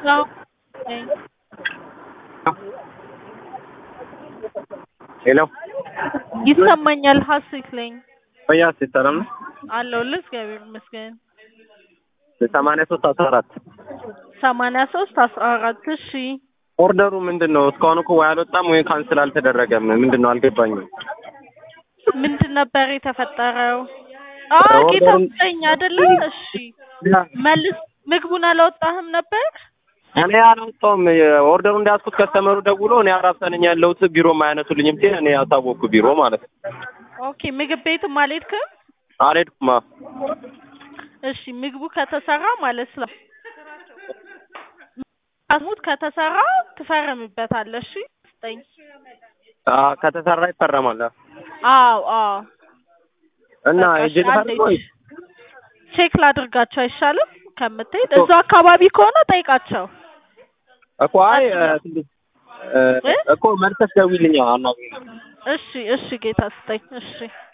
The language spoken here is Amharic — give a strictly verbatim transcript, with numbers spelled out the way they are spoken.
No. Okay. Hello. ይሰማኛል ሀሴት ነኝ በያስ ሰላም ነው አለሁልህ እግዚአብሔር ይመስገን ሰማንያ ሶስት አስራ አራት ሰማንያ ሶስት አስራ አራት እሺ ኦርደሩ ምንድነው እስካሁን እኮ ወይ አልወጣም ወይ ካንስል አልተደረገም ምንድነው አልገባኝም ምንድን ነበር የተፈጠረው አዎ ጌታኝ አይደለ እሺ መልስ ምግቡን አላወጣህም ነበር እኔ አላወጣሁም ኦርደሩ እንዳያስኩት ከስተመሩ ደውሎ እኔ አራፍሰነኝ ያለሁት ቢሮ ማያነሱልኝም ሲል እኔ ያሳወቅኩ ቢሮ ማለት ነው ኦኬ ምግብ ቤትም አልሄድክም አልሄድኩም እሺ ምግቡ ከተሰራ ማለት ነው አስሙት ከተሰራ ትፈርምበታለህ እሺ ስጠኝ አዎ ከተሰራ ይፈረማል አዎ አዎ እና እጅልፈርም ወይ ቼክ ላድርጋቸው አይሻልም ከምትሄድ እዛው አካባቢ ከሆነ ጠይቃቸው እኮ አይ እኮ መልሰሽ ደውይልኝ አናግሪኝ እሺ እሺ ጌታ ስጠኝ እሺ